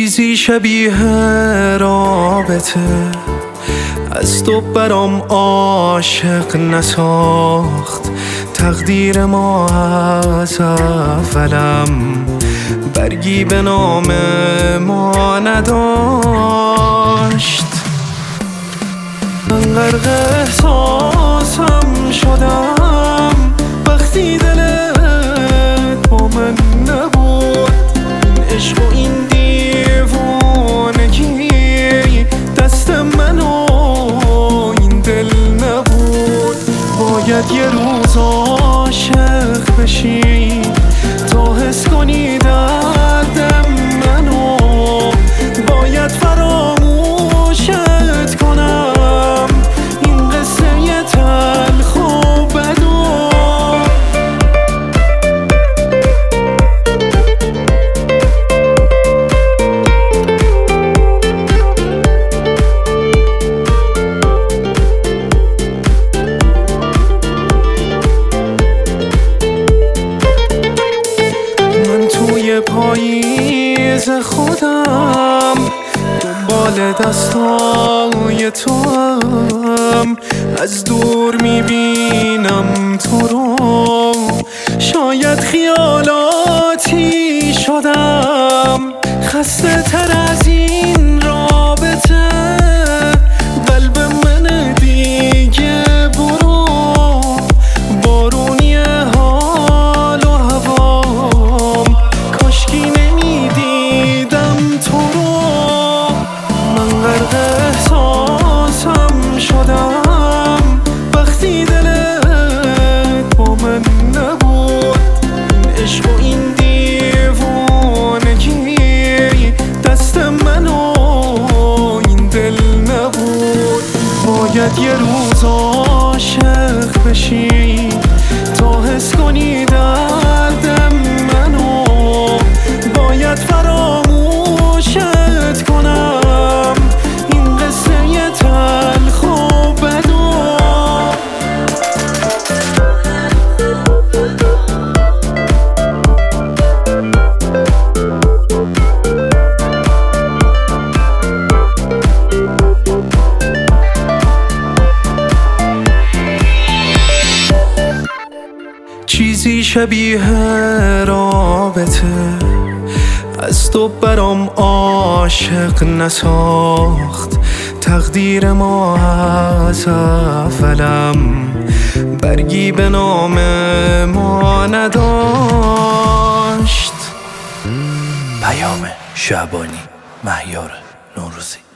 چیزی شبیه رابطه از تو برام عاشق نساخت. تقدیر ما از اولم برگی به نام ما نداشت. من غرق احساسم شدم وقتی دلت با من نبود. این عشق و این دیوانگی دست من و این دل نبود. باید یه روز عاشق بشی تا حس کنی دردم منو. باید فراموشت کنم این قصه تلخ و بدو. پاییز خودم دنبال دستای تو هم، از دور میبینم تو رو. شاید خیالاتی شدم خسته تر از این رابطه. قلب من دیگه برو بارونی حال و هوام. کاشکی نمیدیدم تو رو. من غرق احساسم شدم وقتی دلت با من نبود. این عشق و این دیوانگی دست من و این دل نبود. باید یه روز عاشق بشی تا حس کنی دردم منو. باید فراموشت کنم این قصه تلخ و بدو. چیزی شبیه رابطه از تو برام عاشق نساخت. تقدیر ما از اولم برگی به نام ما نداشت. پیام شعبانی، مهیار نوروزی.